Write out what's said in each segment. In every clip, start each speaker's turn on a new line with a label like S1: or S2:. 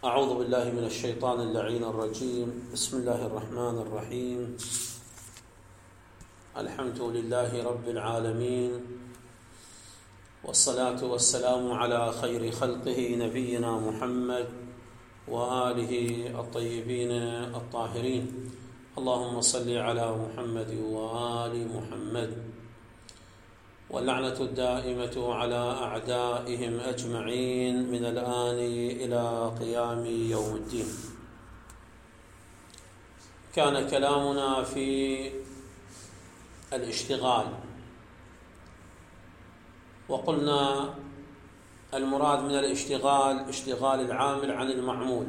S1: أعوذ بالله من الشيطان اللعين الرجيم. بسم الله الرحمن الرحيم. الحمد لله رب العالمين، والصلاة والسلام على خير خلقه نبينا محمد وآله الطيبين الطاهرين. اللهم صل على محمد وآل محمد، واللعنة الدائمة على أعدائهم أجمعين من الآن إلى قيام يوم الدين. كان كلامنا في الاشتغال، وقلنا المراد من الاشتغال اشتغال العامل عن المعمول.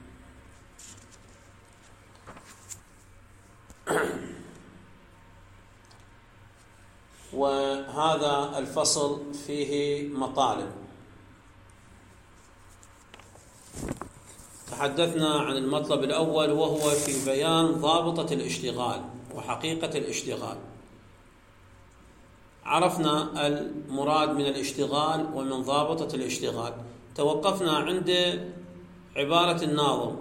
S1: وهذا الفصل فيه مطالب. تحدثنا عن المطلب الأول، وهو في بيان ضابطة الاشتغال وحقيقة الاشتغال. عرفنا المراد من الاشتغال ومن ضابطة الاشتغال. توقفنا عند عبارة الناظم،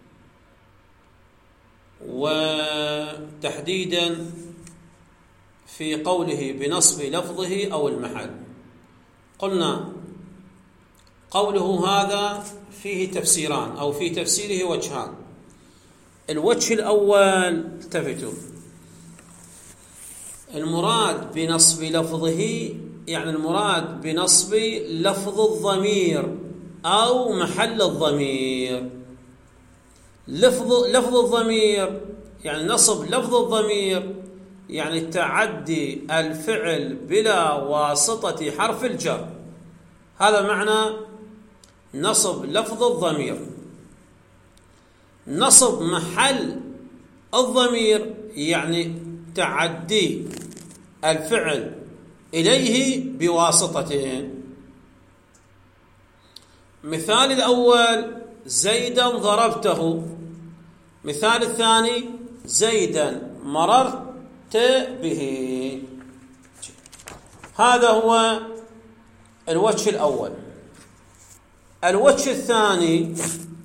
S1: وتحديدا في قوله بنصب لفظه أو المحل. قلنا قوله هذا فيه تفسيران، أو في تفسيره وجهان. الوجه الأول، التفتوا، المراد بنصب لفظه يعني المراد بنصب لفظ الضمير أو محل الضمير. لفظ الضمير يعني نصب لفظ الضمير، يعني تعدي الفعل بلا واسطة حرف الجر. هذا معنى نصب لفظ الضمير. نصب محل الضمير يعني تعدي الفعل إليه بواسطتين. مثال الأول زيدا ضربته، مثال الثاني زيدا مررت به. هذا هو الوجه الأول. الوجه الثاني،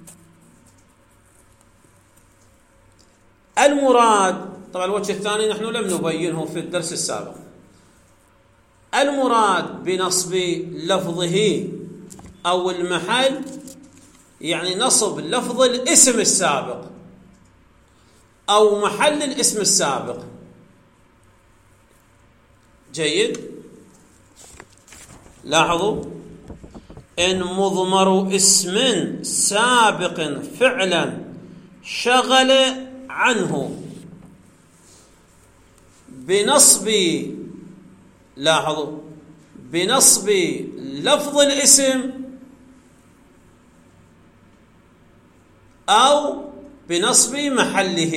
S1: المراد، طبعا الوجه الثاني نحن لم نبينه في الدرس السابق. المراد بنصب لفظه أو المحل يعني نصب لفظ الاسم السابق أو محل الاسم السابق. جيد؟ لاحظوا، إن مضمر اسم سابق فعلا شغل عنه بنصب، لاحظوا، بنصب لفظ الاسم أو بنصب محله.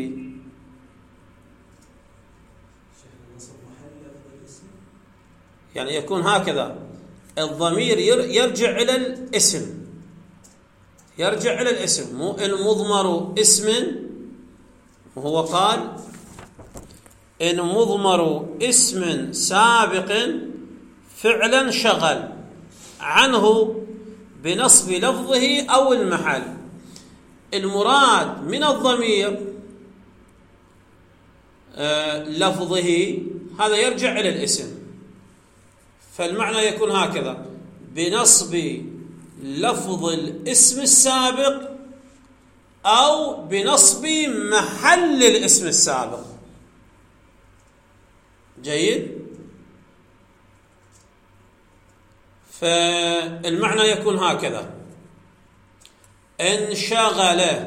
S1: يعني يكون هكذا، الضمير يرجع إلى الاسم، يرجع إلى الاسم، مو المضمر اسم. وهو قال إن مضمر اسم سابق فعلا شغل عنه بنصب لفظه أو المحل. المراد من الضمير لفظه، هذا يرجع إلى الاسم، فالمعنى يكون هكذا: بنصب لفظ الاسم السابق أو بنصب محل الاسم السابق. جيد؟ فالمعنى يكون هكذا: انشغل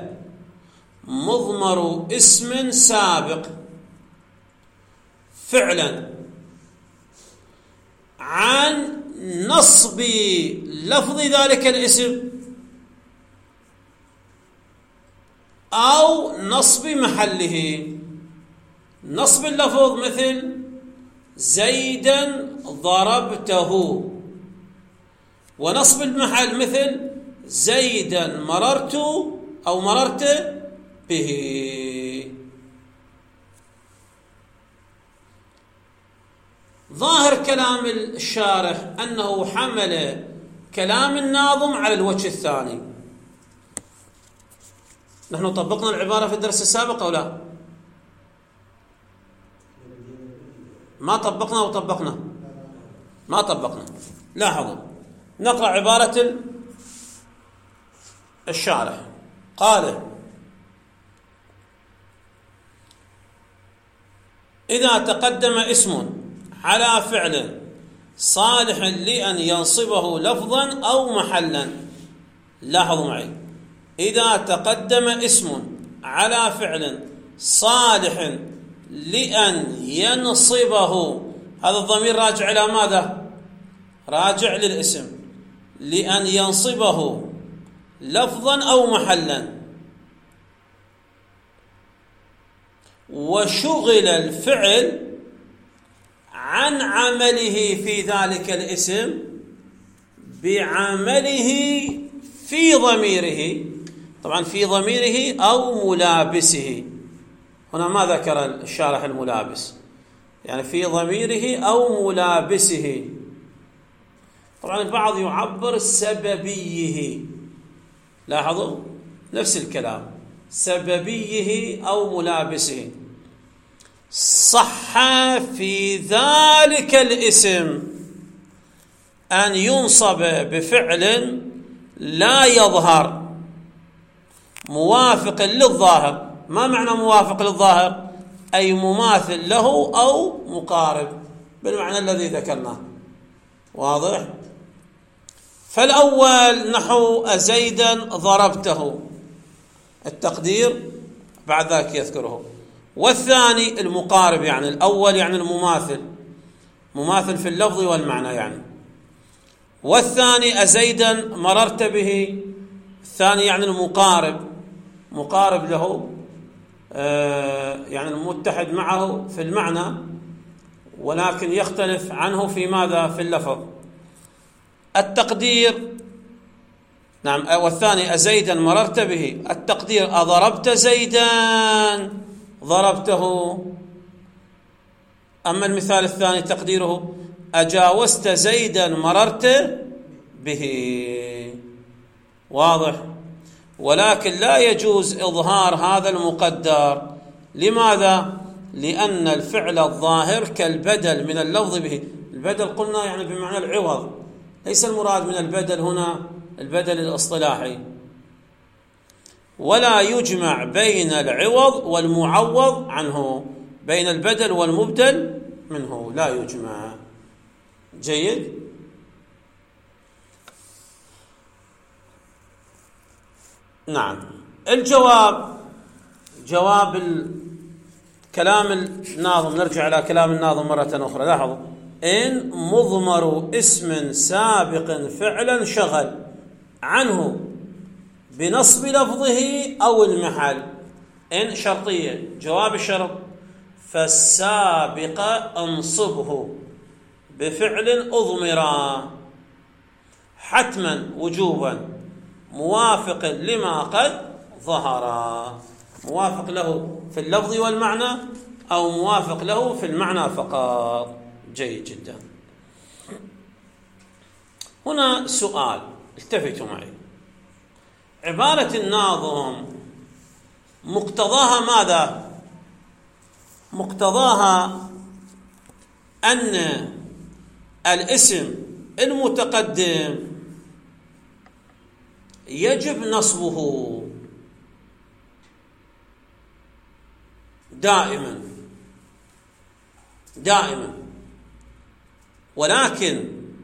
S1: مضمر اسم سابق فعلا عن نصب لفظ ذلك الاسم أو نصب محله. نصب اللفظ مثل زيدا ضربته، ونصب المحل مثل زيدا مررت أو مررت به. ظاهر كلام الشارح أنه حمل كلام الناظم على الوجه الثاني، نحن طبقنا العبارة في الدرس السابق أو لا؟ ما طبقنا أو طبقنا؟ ما طبقنا. لاحظوا، نقرأ عبارة الشارح. قال: إذا تقدم اسم على فعل صالح لأن ينصبه لفظا أو محلا. لاحظوا معي، إذا تقدم اسم على فعل صالح لأن ينصبه، هذا الضمير راجع إلى ماذا؟ راجع للاسم، لأن ينصبه لفظا أو محلا، وشغل الفعل عن عمله في ذلك الاسم بعمله في ضميره. طبعا في ضميره أو ملابسه. هنا ما ذكر الشارح الملابس، يعني في ضميره أو ملابسه. طبعا البعض يعبر سببيه. لاحظوا نفس الكلام، سببيه أو ملابسه. صح في ذلك الاسم أن ينصب بفعل لا يظهر موافق للظاهر. ما معنى موافق للظاهر؟ أي مماثل له أو مقارب بالمعنى الذي ذكرناه. واضح؟ فالأول نحو أزيدا ضربته، التقدير بعد ذلك يذكره. والثاني المقارب، يعني الأول يعني المماثل، مماثل في اللفظ والمعنى يعني. والثاني أزيدا مررت به، الثاني يعني المقارب، مقارب له، يعني المتحد معه في المعنى ولكن يختلف عنه في ماذا؟ في اللفظ. التقدير، نعم، والثاني أزيدا مررت به، التقدير أضربت زيدا ضربته. أما المثال الثاني تقديره أجاوزت زيدا مررت به. واضح؟ ولكن لا يجوز إظهار هذا المقدر. لماذا؟ لأن الفعل الظاهر كالبدل من اللفظ به. البدل قلنا يعني بمعنى العوض، ليس المراد من البدل هنا البدل الاصطلاحي. ولا يجمع بين العوض والمعوض عنه، بين البدل والمبدل منه لا يجمع. جيد؟ نعم. الجواب، جواب كلام الناظم، نرجع إلى كلام الناظم مرة أخرى. لاحظوا: إن مضمر اسم سابق فعلا شغل عنه بنصب لفظه أو المحل. إن شرطية، جواب الشرط: فالسابق انصبه بفعل أضمرا حتما وجوبا موافق لما قد ظهر، موافق له في اللفظ والمعنى أو موافق له في المعنى فقط. جيد جدا. هنا سؤال، التفتوا معي. عبارة الناظم مقتضاها ماذا؟ مقتضاها أن الاسم المتقدم يجب نصبه دائما دائما، ولكن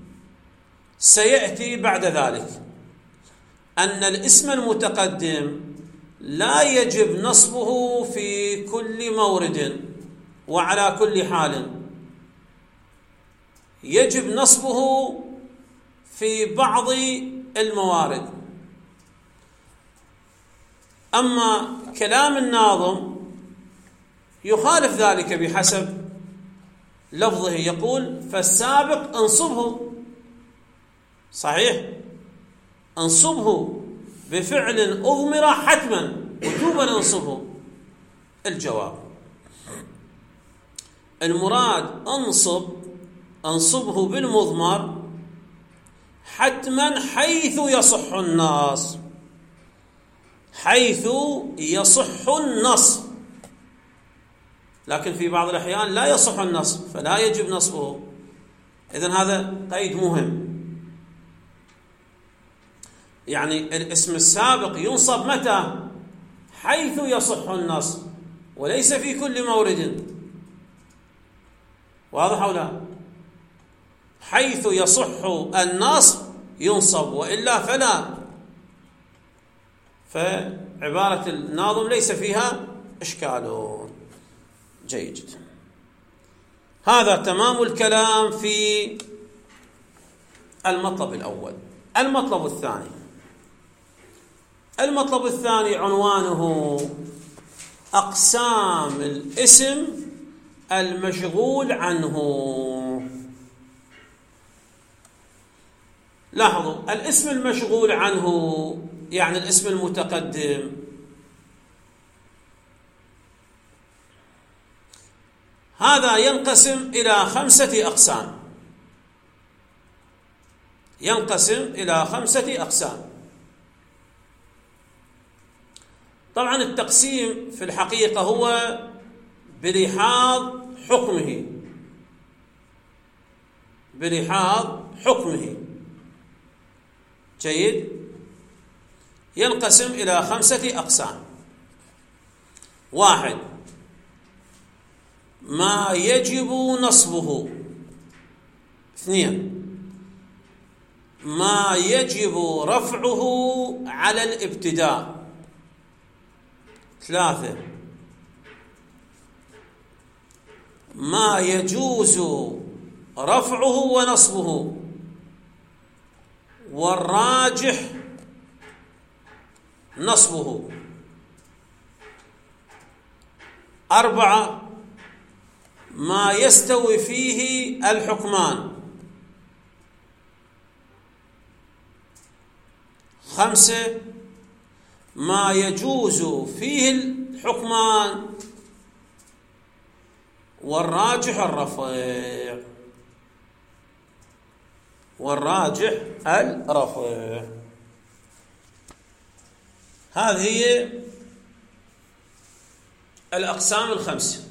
S1: سيأتي بعد ذلك أن الاسم المتقدم لا يجب نصبه في كل مورد وعلى كل حال، يجب نصبه في بعض الموارد. أما كلام الناظم يخالف ذلك بحسب لفظه، يقول: فالسابق انصبه. صحيح، انصبه بفعل أضمر حتما وجوبا انصبه. الجواب: المراد انصبه بالمضمر حتما حيث يصح النصب، حيث يصح النصب، لكن في بعض الأحيان لا يصح النصب فلا يجب نصبه. إذن هذا قيد مهم. يعني الاسم السابق ينصب متى؟ حيث يصح النصب، وليس في كل مورد. واضح أو لا؟ حيث يصح النصب ينصب، وإلا فلا. فعبارة الناظم ليس فيها إشكال. جيد جدا. هذا تمام الكلام في المطلب الأول. المطلب الثاني عنوانه أقسام الاسم المشغول عنه. لاحظوا، الاسم المشغول عنه يعني الاسم المتقدم هذا ينقسم إلى 5 أقسام. طبعا التقسيم في الحقيقة هو بلحاظ حكمه. جيد. ينقسم إلى 5 أقسام. 1 ما يجب نصبه. 2 ما يجب رفعه على الابتداء. 3 ما يجوز رفعه ونصبه والراجح نصبه. 4 ما يستوي فيه الحكمان. 5 ما يجوز فيه الحكمان والراجح الرفع. هذه هي الأقسام 5.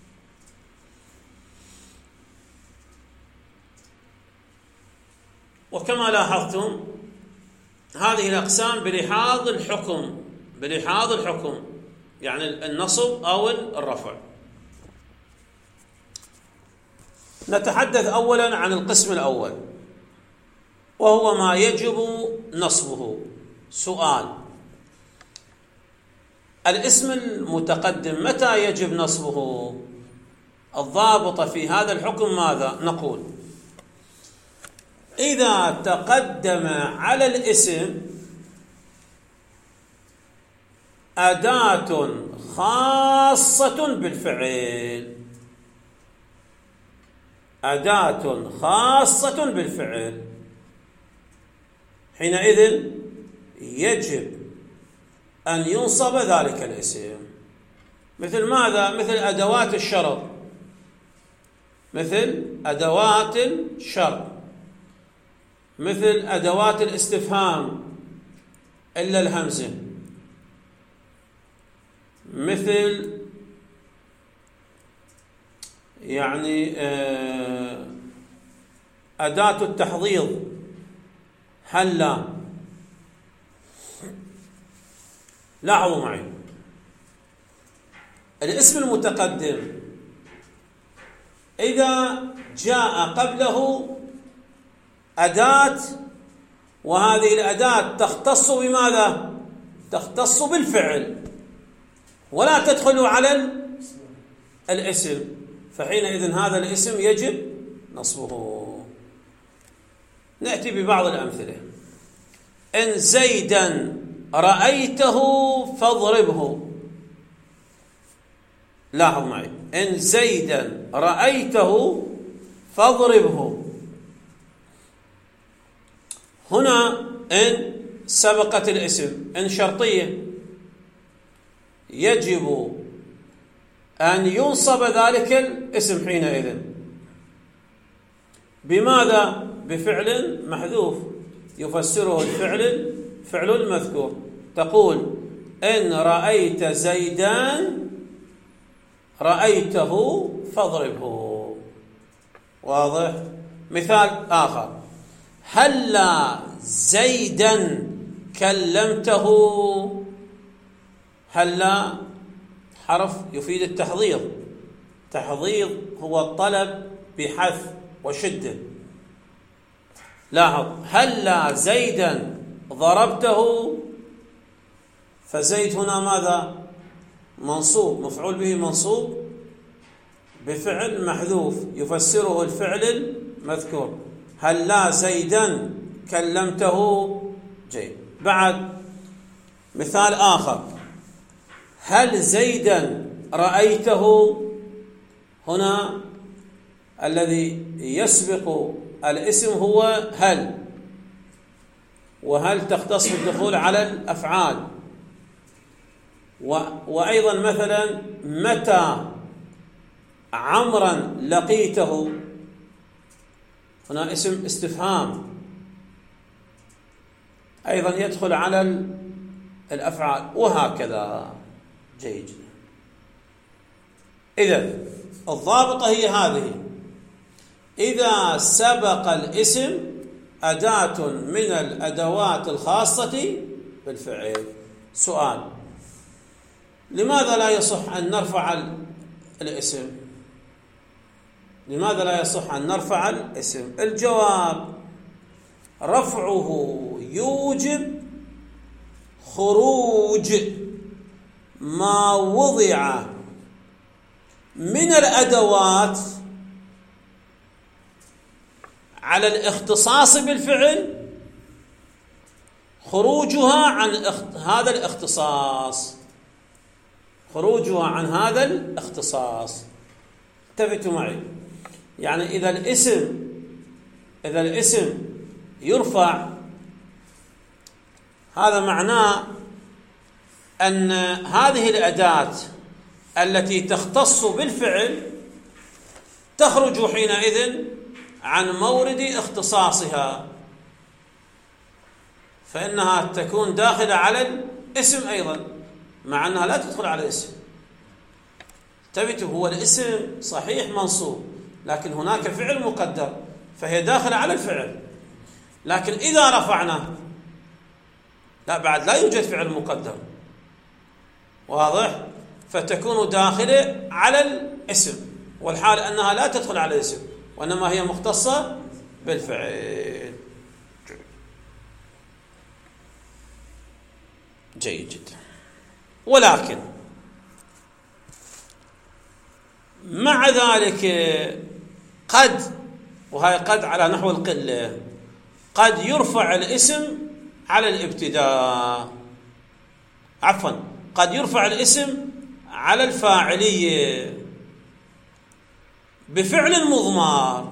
S1: وكما لاحظتم هذه الأقسام بلحاظ الحكم، يعني النصب أو الرفع. نتحدث أولا عن القسم الأول وهو ما يجب نصبه. سؤال: الاسم المتقدم متى يجب نصبه؟ الضابط في هذا الحكم ماذا؟ نقول: إذا تقدم على الاسم أداة خاصة بالفعل، حينئذ يجب أن ينصب ذلك الاسم. مثل ماذا؟ مثل أدوات الشرط، مثل أدوات الاستفهام إلا الهمزة، مثل يعني أداة التحضيض هلا. لاحظوا معي، الاسم المتقدم إذا جاء قبله أداة، وهذه الأداة تختص بماذا؟ تختص بالفعل ولا تدخل على الاسم، فحينئذ هذا الاسم يجب نصبه. نأتي ببعض الأمثلة. إن زيدا رأيته فاضربه. لاحظ معي، إن زيدا رأيته فاضربه. هنا إن سبقت الاسم، إن شرطية، يجب أن ينصب ذلك الاسم حينئذ. بماذا؟ بفعل محذوف يفسره الفعل المذكور. تقول: إن رأيت زيدا رأيته فاضربه. واضح؟ مثال آخر: هلا زيدا كلمته. هلا حرف يفيد التحضيض. تحضيض هو الطلب بحث وشدة. لاحظ: هلا زيدا ضربته، فزيد هنا ماذا؟ منصوب، مفعول به منصوب بفعل محذوف يفسره الفعل المذكور. هلا زيدا كلمته. جيد. بعد مثال آخر: هل زيدا رأيته؟ هنا الذي يسبق الاسم هو هل، وهل تختص بالدخول على الأفعال. وأيضا مثلا: متى عمرا لقيته؟ هنا اسم استفهام أيضا يدخل على الأفعال، وهكذا. جيد. إذن الضابطة هي هذه: إذا سبق الاسم أداة من الأدوات الخاصة بالفعل. سؤال: لماذا لا يصح أن نرفع الاسم؟ لماذا لا يصح أن نرفع الاسم؟ الجواب: رفعه يوجب خروج ما وضع من الأدوات على الاختصاص بالفعل، خروجها عن هذا الاختصاص، خروجها عن هذا الاختصاص. انتبهوا معي. يعني إذا الاسم يرفع، هذا معناه أن هذه الأداة التي تختص بالفعل تخرج حينئذ عن مورد اختصاصها، فإنها تكون داخلة على الاسم أيضا، مع أنها لا تدخل على الاسم. انتبهوا، هو الاسم صحيح منصوب، لكن هناك فعل مقدر، فهي داخلة على الفعل. لكن إذا رفعناه لا، بعد لا يوجد فعل مقدر. واضح؟ فتكون داخلة على الاسم، والحال أنها لا تدخل على الاسم، وإنما هي مختصة بالفعل. جيد جدا. ولكن مع ذلك قد، وهي قد على نحو القلة، قد يرفع الاسم على الابتداء، عفوا قد يرفع الاسم على الفاعلية بفعل مضمر.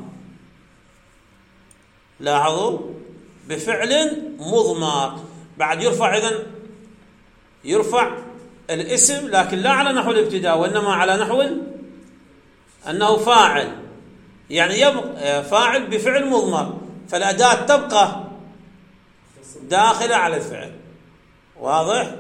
S1: لاحظوا، بفعل مضمر. بعد يرفع، إذن يرفع الاسم لكن لا على نحو الابتداء، وإنما على نحو أنه فاعل، يعني يبقى فاعل بفعل مضمر، فالأداة تبقى داخلة على الفعل. واضح؟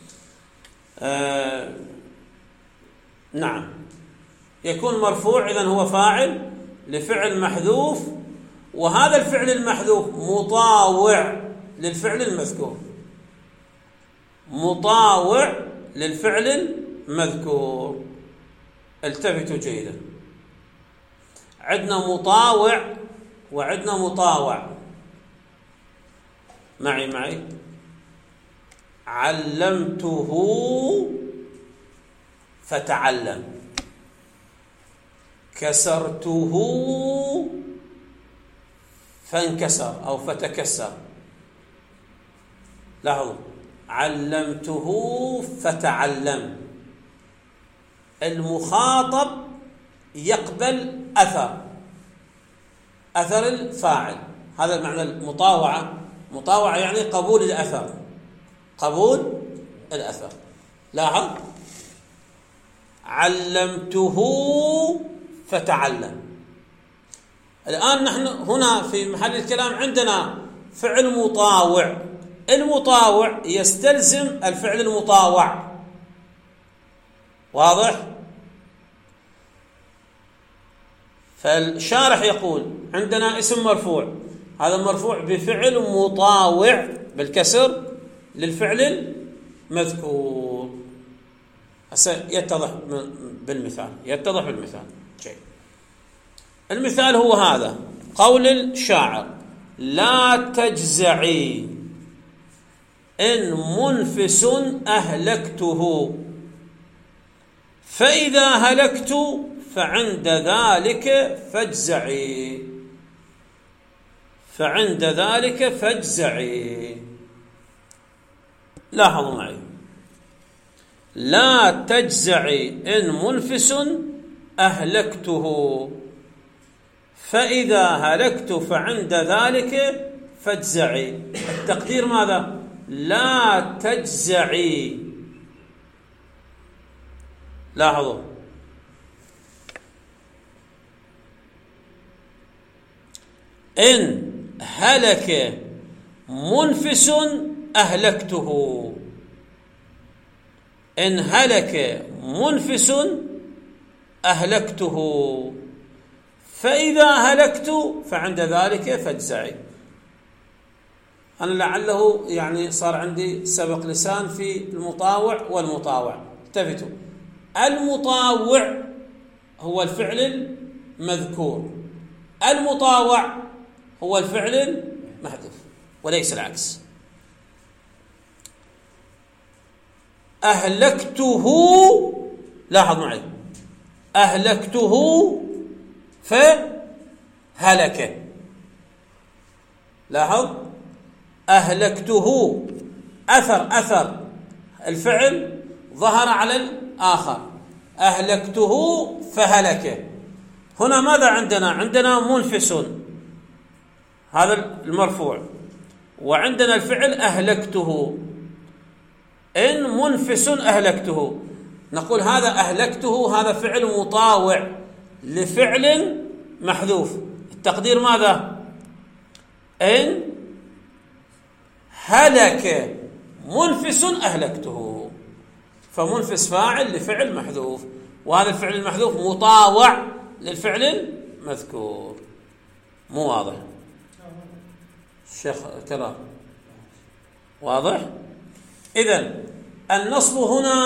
S1: نعم. يكون مرفوع، إذن هو فاعل لفعل محذوف، وهذا الفعل المحذوف مطاوع للفعل المذكور، مطاوع للفعل المذكور. التفتوا جيدا. عندنا مطاوع وعندنا مطاوع. معي علمته فتعلم، كسرته فانكسر أو فتكسر. لاحظوا، علمته فتعلم. المخاطب يقبل أثر الفاعل، هذا معنى المطاوعة. مطاوعة يعني قبول الأثر، قبول الأثر. لاحظ، علمته فتعلم. الآن نحن هنا في محل الكلام عندنا فعل مطاوع المطاوع يستلزم الفعل المطاوع. واضح؟ فالشارح يقول عندنا اسم مرفوع، هذا المرفوع بفعل مطاوع بالكسر للفعل المذكور. يتضح بالمثال، يتضح بالمثال. جيد. المثال هو هذا قول الشاعر: لا تجزعي إن منفس أهلكته، فإذا هلكت فعند ذلك فاجزعي. فعند ذلك فاجزعي. لاحظوا معي: لا تجزعي إن منفس أهلكته، فإذا هلكت فعند ذلك فاجزعي. التقدير ماذا؟ لا تجزعي. لاحظوا: إن هلك منفس أهلكته. إن هلك منفس أهلكته، فإذا هلكت فعند ذلك فاجزعي. أنا لعله يعني صار عندي سبق لسان في المطاوع والمطاوع. التفتوا: المطاوع هو الفعل المذكور، المطاوع هو الفعل المحذوف، وليس العكس. أهلكته، لاحظ معي، أهلكته فهلك. لاحظ: أهلكته، أثر الفعل ظهر على الآخر. أهلكته فهلك. هنا ماذا عندنا؟ عندنا منفس، هذا المرفوع، وعندنا الفعل أهلكته. إن منفس أهلكته، نقول هذا أهلكته هذا فعل مطاوع لفعل محذوف. التقدير ماذا؟ إن هلك منفس أهلكته. فمنفس فاعل لفعل محذوف، وهذا الفعل المحذوف مطاوع للفعل المذكور. مو واضح؟ الشيخ كرام واضح؟ إذن النصب هنا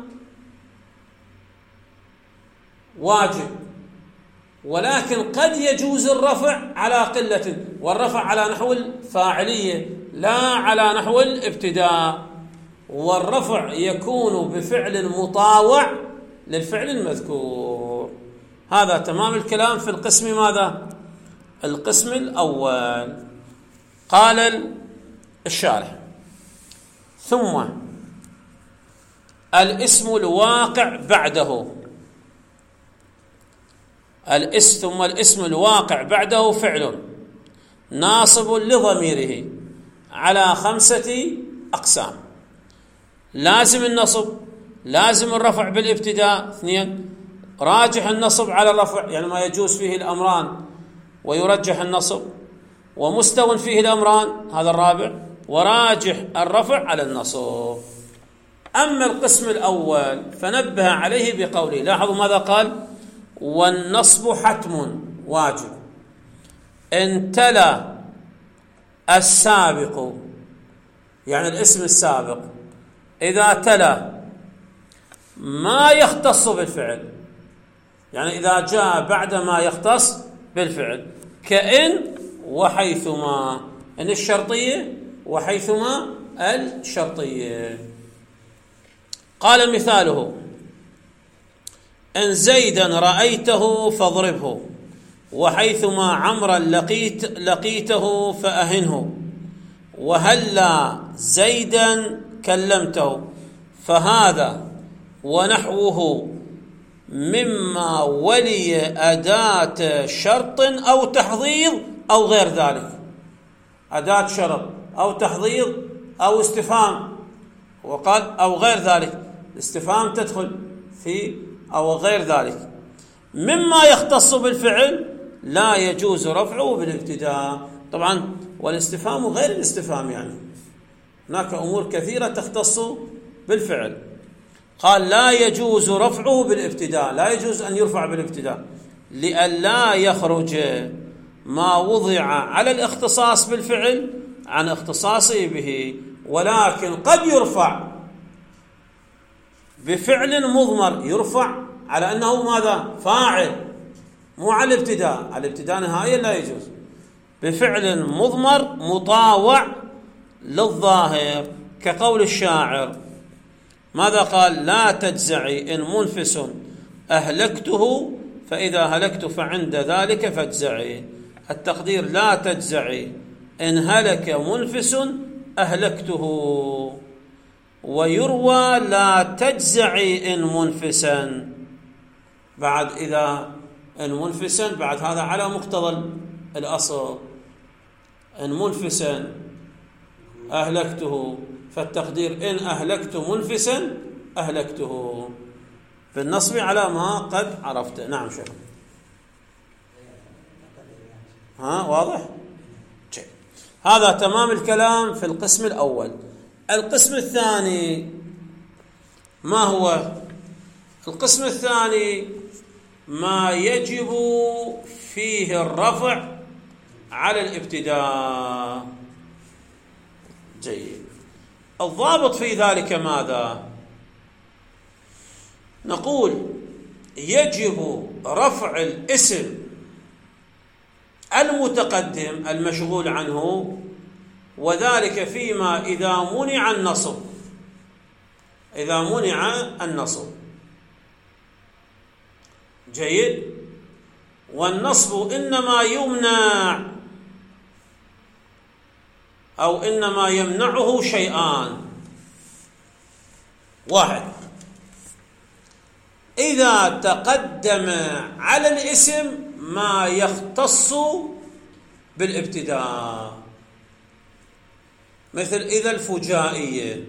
S1: واجب، ولكن قد يجوز الرفع على قلة، والرفع على نحو الفاعلية لا على نحو الابتداء. والرفع يكون بفعل مطاوع للفعل المذكور. هذا تمام الكلام في القسم ماذا؟ القسم الأول. قال الشارح: ثم الاسم الواقع بعده. ثم الاسم الواقع بعده فعل ناصب لضميره على 5 أقسام: لازم النصب، لازم الرفع بالابتداء، 2 راجح النصب على الرفع يعني ما يجوز فيه الأمران ويرجح النصب، ومستو فيه الأمران هذا الرابع، وراجح الرفع على النصب. أما القسم الأول فنبه عليه بقوله، لاحظوا ماذا قال: والنصب حتم واجب إن تلا السابق، يعني الاسم السابق إذا تلا ما يختص بالفعل، يعني إذا جاء بعد ما يختص بالفعل، كإن وحيثما، إن الشرطية وحيثما الشرطية. قال مثاله: إن زيدا رأيته فاضربه، وحيثما عمرا لقيته فأهنه، وهلا زيدا كلمته. فهذا ونحوه مما ولي أداة شرط أو تحضيض أو غير ذلك. أداة شرط أو تحضيض أو استفهام، وقال أو غير ذلك، الاستفهام تدخل في أو غير ذلك. مما يختص بالفعل لا يجوز رفعه بالابتداء. طبعا والاستفهام غير الاستفهام، يعني هناك أمور كثيرة تختص بالفعل. قال لا يجوز رفعه بالابتداء، لا يجوز أن يرفع بالابتداء لئلا يخرج ما وضع على الاختصاص بالفعل عن اختصاصه به، ولكن قد يرفع بفعل مضمر، يرفع على أنه ماذا؟ فاعل، مو على الابتداء، على الابتداء نهائيا لا يجوز، بفعل مضمر مطاوع للظاهر، كقول الشاعر ماذا قال؟ لا تجزعي إن منفس أهلكته فإذا هلكت فعند ذلك فاجزعي. التقدير لا تجزعي إن هلك منفس أهلكته، ويروى لا تجزعي إن منفسا، بعد إذا إن منفسا بعد هذا على مقتضى الأصل، إن منفسا أهلكته، فالتقدير إن أهلكت منفسا أهلكته بالنصب على ما قد عرفت. نعم شيخ، واضح؟ جيد. هذا تمام الكلام في القسم الأول. القسم الثاني ما هو؟ القسم الثاني ما يجب فيه الرفع على الابتداء. جيد. الضابط في ذلك ماذا؟ نقول يجب رفع الاسم المتقدم المشغول عنه، وذلك فيما إذا منع النصب، إذا منع النصب. جيد. والنصب إنما يمنع أو إنما يمنعه شيئان: واحد، إذا تقدم على الاسم ما يختص بالابتداء، مثل إذا الفجائية.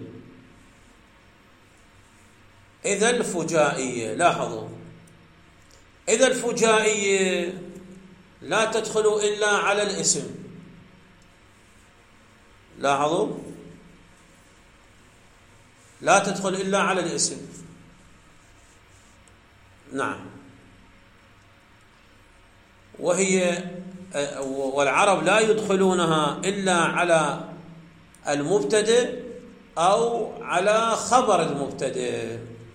S1: إذا الفجائية، لاحظوا، إذا الفجائية لا تدخل إلا على الاسم، لاحظوا، لا تدخل إلا على الاسم. نعم. والعرب لا يدخلونها إلا على المبتدئ أو على خبر المبتدئ.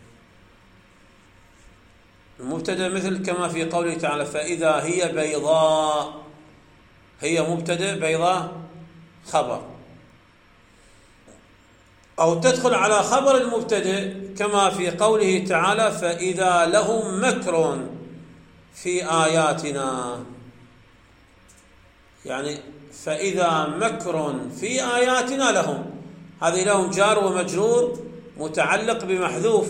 S1: المبتدئ مثل كما في قوله تعالى فإذا هي بيضاء، هي مبتدئ، بيضاء خبر. أو تدخل على خبر المبتدئ كما في قوله تعالى فإذا لهم مكر في آياتنا، يعني فإذا مكر في آياتنا لهم، هذه لهم جار ومجرور متعلق بمحذوف،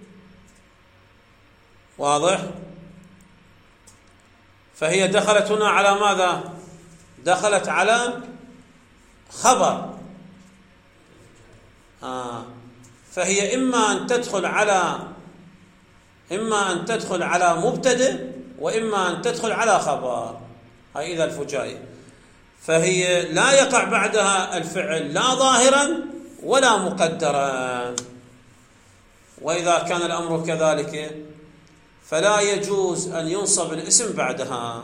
S1: واضح؟ فهي دخلت هنا على ماذا؟ دخلت على خبر. فهي إما أن تدخل على مبتدئ، وإما أن تدخل على خبر. هاي إذا الفجائي، فهي لا يقع بعدها الفعل لا ظاهرا ولا مقدرا. وإذا كان الأمر كذلك فلا يجوز أن ينصب الاسم بعدها،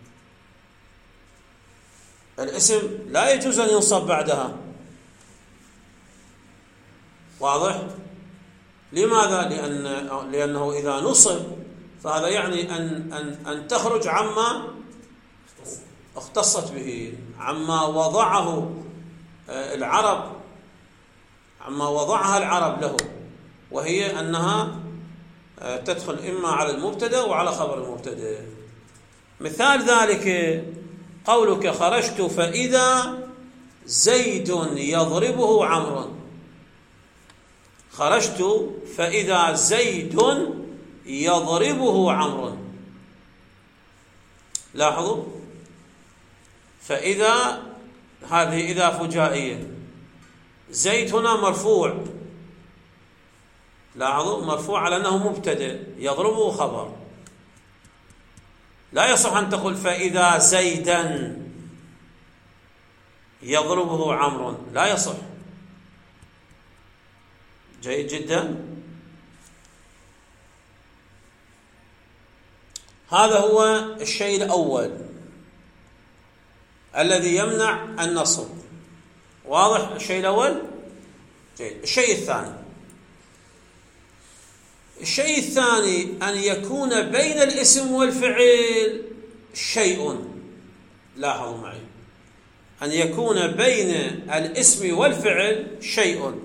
S1: الاسم لا يجوز أن ينصب بعدها، واضح؟ لماذا؟ لأنه إذا نصب فهذا يعني أن تخرج عما اختصت به، عما وضعه العرب، عما وضعها العرب له، وهي أنها تدخل إما على المبتدأ وعلى خبر المبتدأ. مثال ذلك قولك خرجت فإذا زيد يضربه عمرو. خرجت فإذا زيد يضربه عمرو، لاحظوا، فإذا هذه إذا فجائية. زيد هنا مرفوع، لاحظوا، مرفوع على أنه مبتدئ، يضربه خبر. لا يصح أن تقول فإذا زيدا يضربه عمرو، لا يصح، جيد جدا. هذا هو الشيء الأول الذي يمنع النصب. واضح الشيء الأول؟ جيد. الشيء الثاني أن يكون بين الاسم والفعل شيء. لاحظوا معي، أن يكون بين الاسم والفعل شيء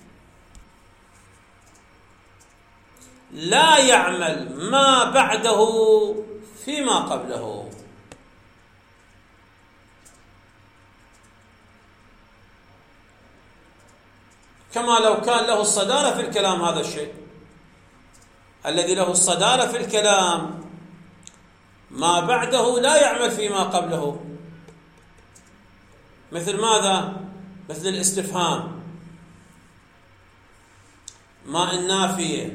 S1: لا يعمل ما بعده فيما قبله. كما لو كان له الصدارة في الكلام، هذا الشيء الذي له الصدارة في الكلام ما بعده لا يعمل فيما قبله. مثل ماذا؟ مثل الاستفهام، ما النافية،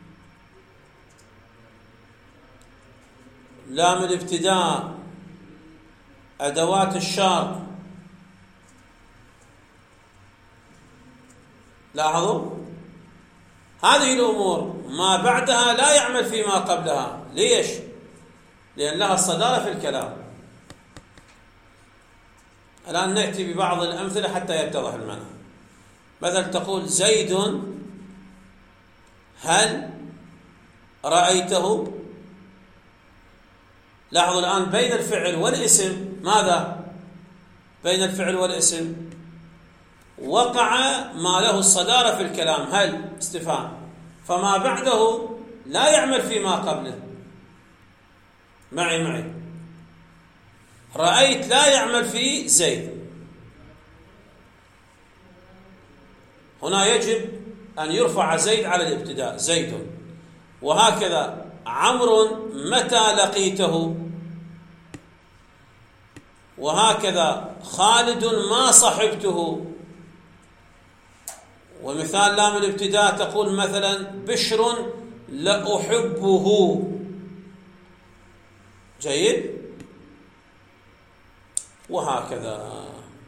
S1: لام الابتداء، أدوات الشرط. لاحظوا هذه الأمور ما بعدها لا يعمل فيما قبلها. ليش؟ لأن لها الصدارة في الكلام. الآن نأتي ببعض الأمثلة حتى يتضح المعنى. مثلا تقول زيد هل رأيته؟ لاحظوا الآن بين الفعل والاسم ماذا؟ بين الفعل والاسم وقع ما له الصدارة في الكلام، هل استفهام، فما بعده لا يعمل فيما قبله. معي رأيت لا يعمل في زيد. هنا يجب أن يرفع زيد على الابتداء، زيد. وهكذا عمرو متى لقيته، وهكذا خالد ما صحبته. ومثال لام الابتداء تقول مثلا بشر لأحبه. جيد. وهكذا.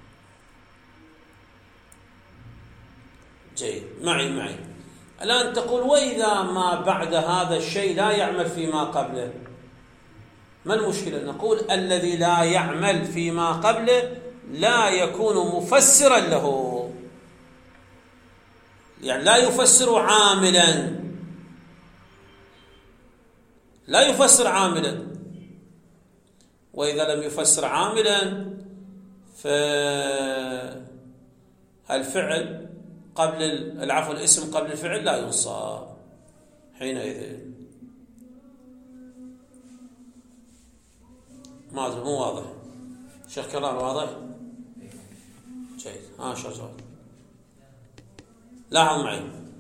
S1: جيد. معي الآن تقول وإذا ما بعد هذا الشيء لا يعمل فيما قبله، ما المشكلة؟ نقول الذي لا يعمل فيما قبله لا يكون مفسرا له، يعني لا يفسر عاملا، لا يفسر عاملا. وإذا لم يفسر عاملا فالفعل قبل الاسم قبل الفعل لا ينصب حينئذ. ما أدري مو واضح. شيخ كرار واضح؟ جيد. شغال. لاحظ معي،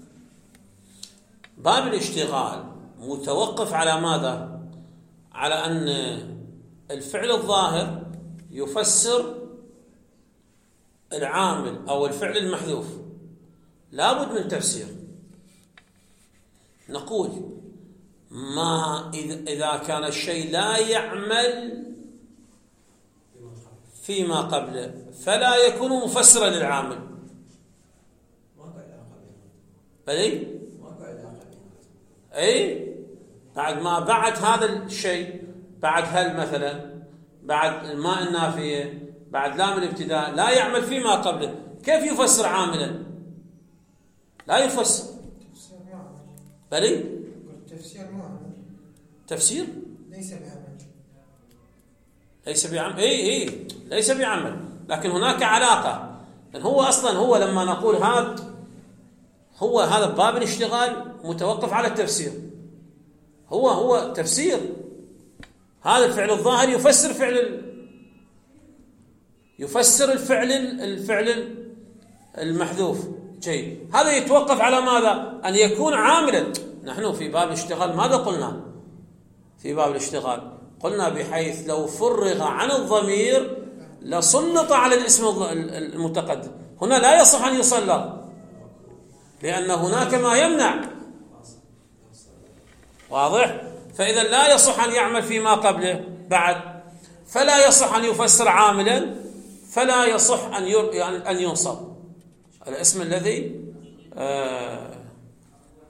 S1: باب الاشتغال متوقف على ماذا؟ على أن الفعل الظاهر يفسر العامل أو الفعل المحذوف، لا بد من تفسير. نقول ما إذا كان الشيء لا يعمل فيما قبله فلا يكون مفسرا للعامل. بلي؟ أي بعد ما بعد هذا الشيء، بعد هل مثلا، بعد الماء النافية، بعد لام الابتداء لا يعمل فيما قبله، كيف يفسر عاملا؟ لا يفسر. بلي؟
S2: التفسير ما عمل.
S1: تفسير
S2: ليس بعمل.
S1: ليس بعمل. اي ليس بعمل، لكن هناك علاقة. هو اصلا هو لما نقول هذا باب الاشتغال متوقف على التفسير. هو تفسير. هذا الفعل الظاهر يفسر الفعل المحذوف. جيد. هذا يتوقف على ماذا؟ أن يكون عاملا. نحن في باب الاشتغال ماذا قلنا؟ في باب الاشتغال قلنا بحيث لو فرغ عن الضمير لسلط على الاسم المتقدم. هنا لا يصح أن يسلط لأن هناك ما يمنع. واضح؟ فإذا لا يصح أن يعمل فيما قبله بعد، فلا يصح أن يفسر عاملا، فلا يصح أن ينصب الاسم الذي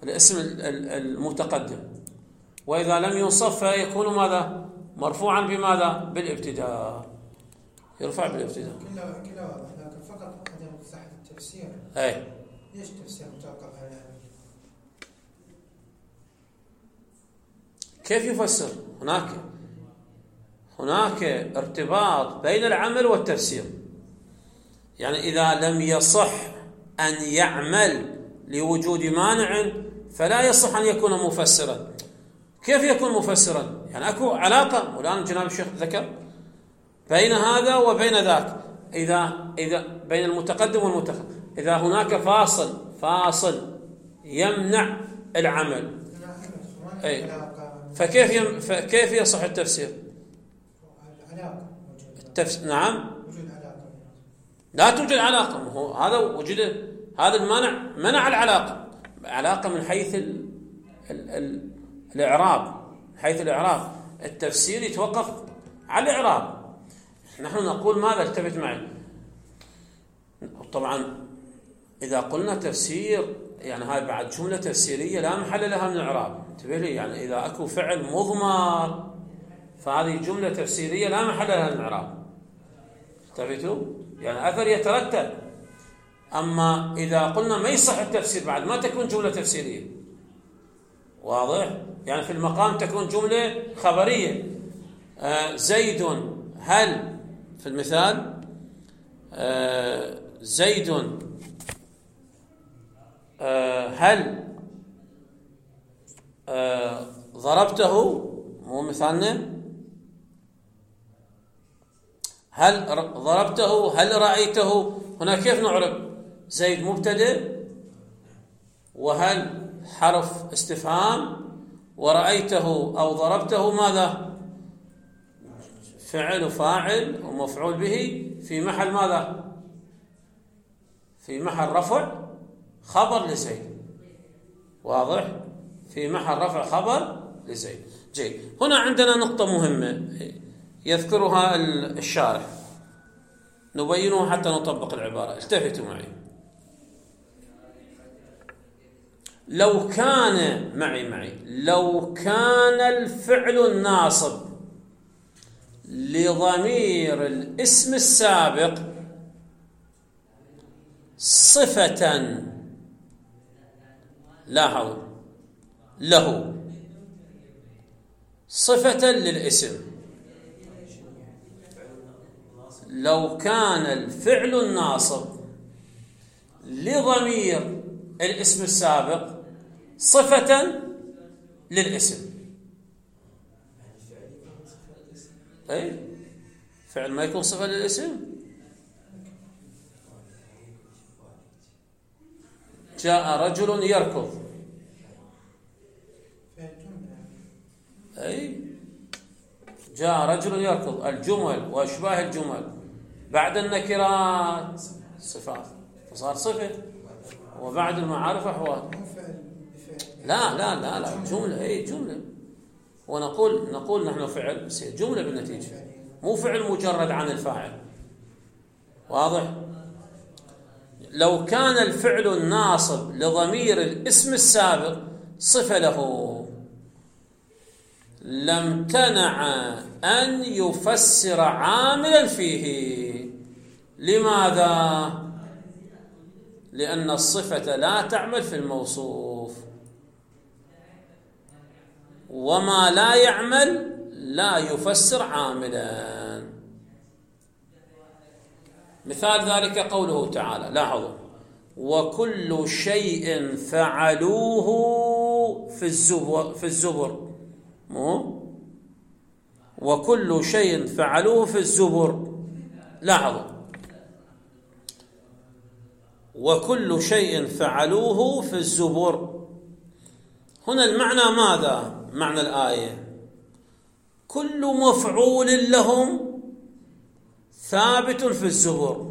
S1: الاسم المتقدم، وإذا لم ينصب فيكون ماذا؟ مرفوعا بماذا؟ بالابتداء، يرفع بالابتداء.
S2: كلا واضح، لكن فقط عدم صحة التفسير.
S1: أي
S2: ليش تفسير متوقف على
S1: كيف يفسر؟ هناك ارتباط بين العمل والتفسير. يعني إذا لم يصح أن يعمل لوجود مانع فلا يصح أن يكون مفسرا. كيف يكون مفسرا؟ يعني أكو علاقة، والآن جناب الشيخ ذكر بين هذا وبين ذاك، إذا بين المتقدم والمتأخر، إذا هناك فاصل يمنع العمل، أي فكيف يصح التفسير؟ نعم، لا توجد علاقة. هو هذا وجد هذا المانع، منع علاقة من حيث الإعراب. حيث الإعراب التفسير يتوقف على الإعراب. نحن نقول ماذا؟ التفت معي. طبعا إذا قلنا تفسير يعني هاي بعد جملة تفسيرية لا محل لها من الإعراب. انتبه لي، يعني إذا أكو فعل مضمر فهذه جملة تفسيرية لا محل لها من الإعراب. انتبهتوا؟ يعني أثر يترتب. أما إذا قلنا ما يصح التفسير بعد ما تكون جملة تفسيرية. واضح؟ يعني في المقام تكون جملة خبرية. زيد هل، في المثال زيد هل ضربته، مو مثالنا، هل ضربته، هل رأيته. هنا كيف نعرب؟ زيد مبتدأ، وهل حرف استفهام، ورأيته أو ضربته ماذا؟ فعل وفاعل ومفعول به في محل ماذا؟ في محل رفع خبر لزيد. واضح؟ في محل رفع خبر لزيد. جيد. هنا عندنا نقطة مهمة يذكرها الشارح، نبينه حتى نطبق العبارة. التفتوا معي. لو كان الفعل الناصب لضمير الاسم السابق صفة، لاحظوا، له صفة للاسم. لو كان الفعل الناصب لضمير الاسم السابق صفة للاسم. أي فعل ما يكون صفة للاسم. جاء رجل يركض، أي جاء رجل يركض. الجمل وأشباه الجمل بعد النكرات صفات فصار صفة، وبعد المعارف أحوال. لا لا لا لا، جملة، أي جملة. ونقول نحن فعل جملة بالنتيجة، مو فعل مجرد عن الفاعل. واضح؟ لو كان الفعل الناصب لضمير الاسم السابق صفة له لم تنع أن يفسر عاملا فيه. لماذا؟ لأن الصفة لا تعمل في الموصوف، وما لا يعمل لا يفسر عاملا. مثال ذلك قوله تعالى، لاحظوا، وكل شيء فعلوه في الزبر. مو وكل شيء فعلوه في الزبر. لاحظوا، وكل شيء فعلوه في الزبر. هنا المعنى ماذا؟ معنى الآية كل مفعول لهم ثابت في الزبر.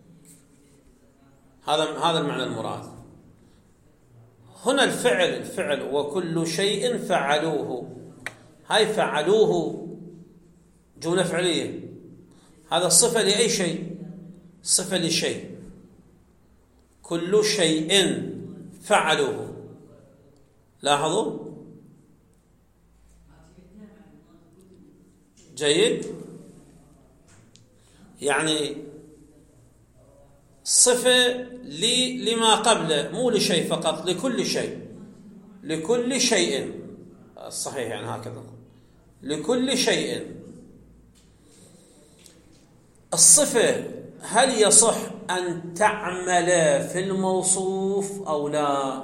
S1: هذا المعنى المراد. هنا الفعل وكل شيء فعلوه، هاي فعلوه جملة فعلية. هذا الصفة لأي شيء؟ صفة لشيء. كل شيء فعلوه، لاحظوا جيد، يعني صفة لما قبله، مو لشيء فقط، لكل شيء، لكل شيء الصحيح يعني هكذا نقول، لكل شيء. الصفة هل يصح أن تعمل في الموصوف أو لا؟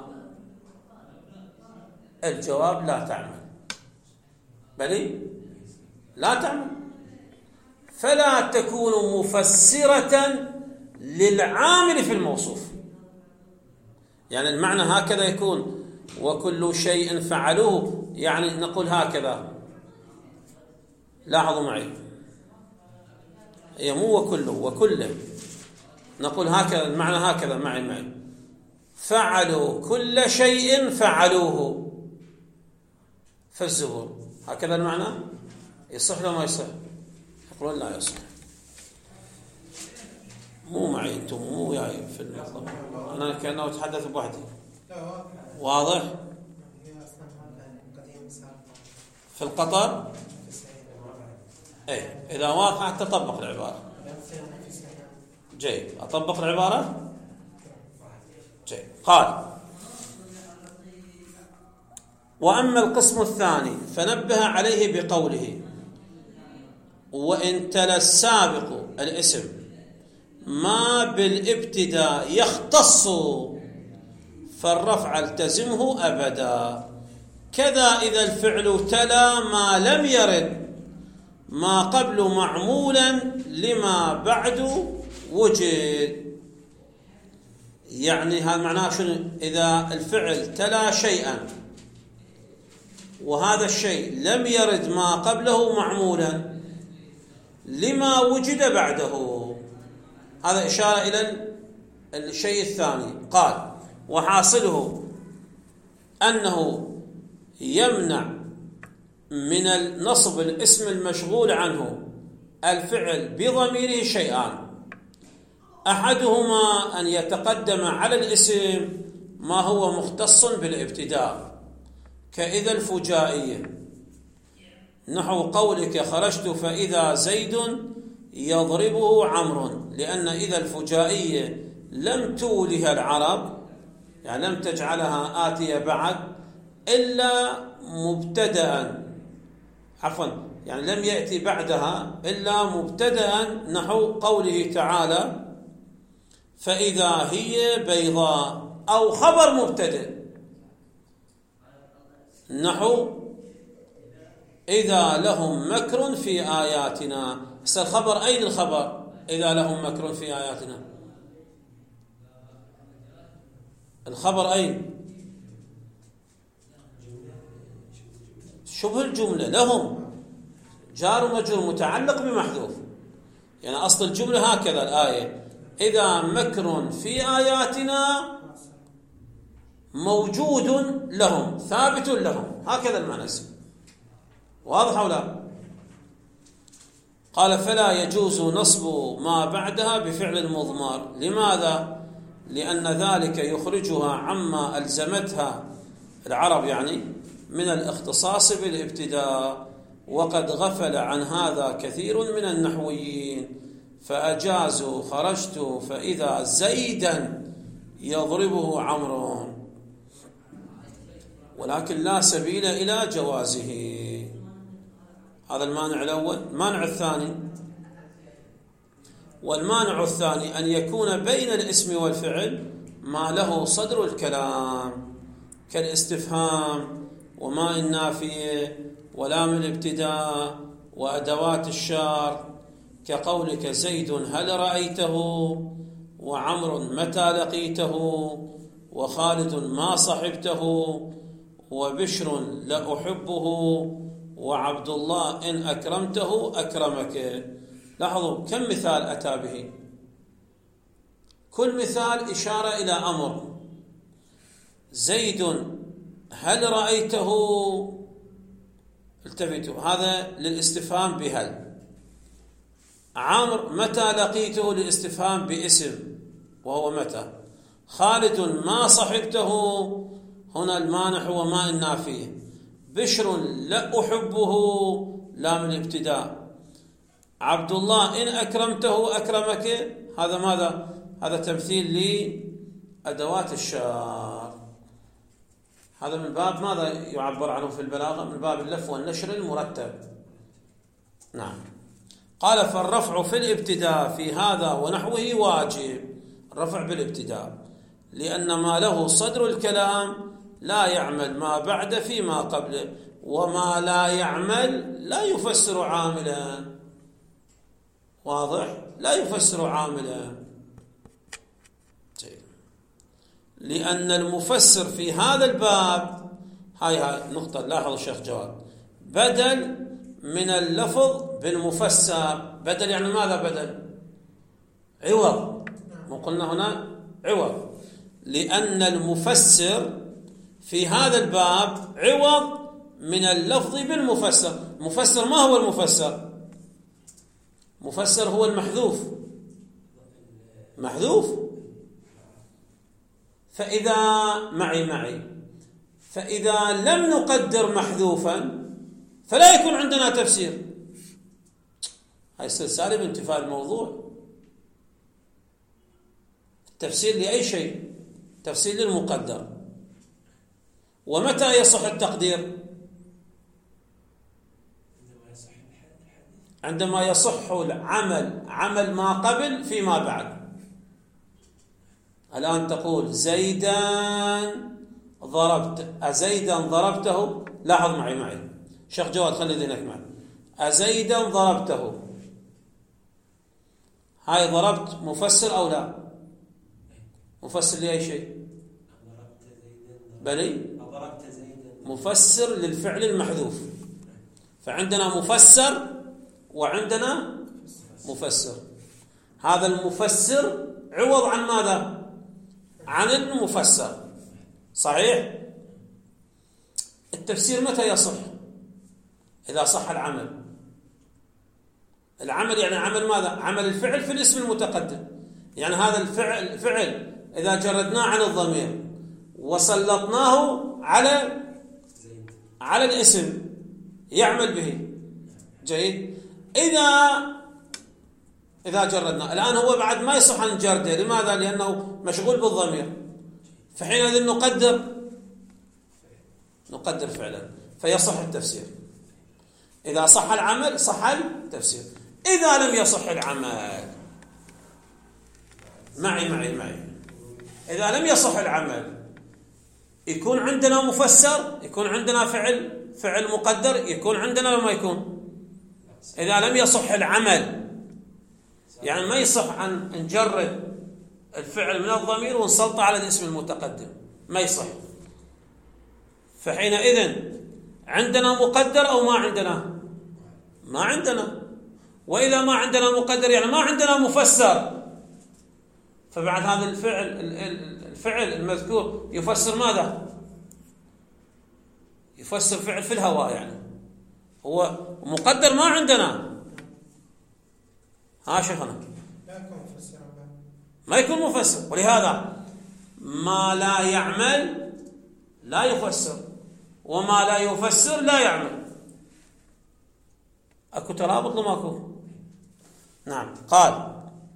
S1: الجواب لا تعمل، بل لا تعمل، فلا تكون مفسرة للعامل في الموصوف. يعني المعنى هكذا يكون وكل شيء فعلوه، يعني نقول هكذا، لاحظوا معي، هي مو وكله، وكله نقول هكذا، المعنى هكذا معي فعلوا كل شيء فعلوه في الزبور، هكذا المعنى. يصح لو ما يصح؟ يقولون لا يصح. مو معي انتم، مو وياي في المطلب، انا كأنه اتحدث بوحدي. واضح؟ في القطر ايه، اذا واضح تطبق العبارة. جيد، اطبق العبارة. جيد. قال: وأما القسم الثاني فنبه عليه بقوله: وإن تلا السابق الاسم ما بالابتداء يختص فالرفع التزمه أبدا، كذا إذا الفعل تلا ما لم يرد ما قبل معمولا لما بعد وجد. يعني هذا معناه شنو؟ إذا الفعل تلا شيئا وهذا الشيء لم يرد ما قبله معمولا لما وجد بعده، هذا إشارة إلى الشيء الثاني. قال: وحاصله أنه يمنع من النصب الاسم المشغول عنه الفعل بضميره شيئان: أحدهما أن يتقدم على الاسم ما هو مختص بالابتداء كإذا الفجائية، نحو قولك: خرجت فإذا زيد يضربه عمرو، لأن إذا الفجائية لم تولها العرب، يعني لم تجعلها آتية بعد إلا مبتدأ، عفوا يعني لم يأتي بعدها إلا مبتدأ، نحو قوله تعالى: فإذا هي بيضاء، أو خبر مبتدأ نحو إذا لهم مكر في آياتنا. الخبر أين الخبر؟ إذا لهم مكر في آياتنا، الخبر أين؟ شبه الجملة، لهم جار ومجرور متعلق بمحذوف، يعني أصل الجملة هكذا الآية: إذا مكر في آياتنا موجود لهم ثابت لهم، هكذا المعنى. واضح أو لا؟ قال: فلا يجوز نصب ما بعدها بفعل مضمر. لماذا؟ لأن ذلك يخرجها عما ألزمتها العرب، يعني من الاختصاص بالابتداء، وقد غفل عن هذا كثير من النحويين فأجازوا: خرجت فإذا زيدا يضربه عمرو، ولكن لا سبيل إلى جوازه. هذا المانع الأول. المانع الثاني: والمانع الثاني أن يكون بين الاسم والفعل ما له صدر الكلام، كالاستفهام وما النافية ولام الابتداء وأدوات الشر، كقولك: زيد هل رأيته، وعمر متى لقيته، وخالد ما صحبته، وبشر لأحبه، وعبد الله إن أكرمته أكرمك. لاحظوا كم مثال أتى به، كل مثال إشارة إلى أمر. زيد هل رأيته، التفتوا، هذا للاستفهام بهل. عمرو متى لقيته، للاستفهام باسم وهو متى. خالد ما صحبته، هنا المانع هو ما النافية. بشر لا أحبه لا من ابتداء. عبد الله إن أكرمته أكرمك. هذا ماذا؟ هذا تمثيل لأدوات الشر. هذا من باب ماذا يعبر عنه في البلاغة؟ من باب اللف والنشر المرتب. نعم. قال فالرفع في الابتداء في هذا ونحوه واجب. الرفع بالابتداء لأن ما له صدر الكلام لا يعمل ما بعد فيما قبله، وما لا يعمل لا يفسر عاملا. واضح؟ لا يفسر عاملا. لأن المفسر في هذا الباب هاي نقطة لاحظ الشيخ جواد، بدل من اللفظ بالمفسر. بدل يعني ماذا بدل؟ عوض. وقلنا هنا عوض، لأن المفسر في هذا الباب عوض من اللفظ بالمفسر. مفسر ما هو المفسر؟ مفسر هو المحذوف. محذوف. فإذا فإذا لم نقدر محذوفا فلا يكون عندنا تفسير. هاي يصير سالب انتفاء الموضوع. تفسير لأي شيء تفسير للمقدر. ومتى يصح التقدير؟ عندما يصح العمل عمل ما قبل فيما بعد. الآن تقول زيدا ضربت، أزيدا ضربته. لاحظ معي شيخ جواد، خلي ذهنك معي. أزيدا ضربته، هاي ضربت مفسر أو لا؟ مفسر لأي شيء؟ بلي مفسر للفعل المحذوف. فعندنا مفسر وعندنا مفسر. هذا المفسر عوض عن ماذا؟ عن المفسر. صحيح؟ التفسير متى يصح؟ إذا صح العمل. العمل يعني عمل ماذا؟ عمل الفعل في الاسم المتقدم. يعني هذا الفعل إذا جردناه عن الضمير وسلطناه على الاسم يعمل به. جيد. إذا جردنا الآن هو بعد ما يصح أن نجرده. لماذا؟ لأنه مشغول بالضمير. فحينئذ نقدر فعلا فيصح التفسير. إذا صح العمل صح التفسير. إذا لم يصح العمل معي إذا لم يصح العمل يكون عندنا مفسر، يكون عندنا فعل مقدر، يكون عندنا لما يكون. إذا لم يصح العمل يعني ما يصح أن نجرد الفعل من الضمير ونسلطه على الاسم المتقدم، ما يصح. فحينئذ عندنا مقدر أو ما عندنا؟ ما عندنا. وإذا ما عندنا مقدر يعني ما عندنا مفسر. فبعد هذا الفعل المذكور يفسر ماذا؟ يفسر فعل في الهواء، يعني هو مقدر ما عندنا. ها شيخنا ما يكون مفسر. ولهذا ما لا يعمل لا يفسر، وما لا يفسر لا يعمل. أكو ترابط لما أكو؟ نعم. قال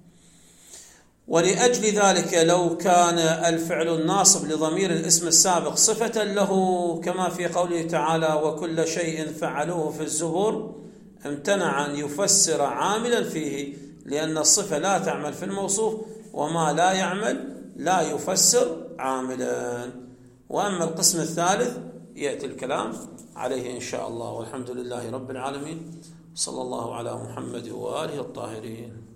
S1: ولأجل ذلك لو كان الفعل الناصب لضمير الاسم السابق صفة له كما في قوله تعالى وكل شيء فعلوه في الزبر امتنع أن يفسر عاملا فيه، لأن الصفة لا تعمل في الموصوف، وما لا يعمل لا يفسر عاملا. وأما القسم الثالث يأتي الكلام عليه إن شاء الله. والحمد لله رب العالمين، صلى الله على محمد وآله الطاهرين.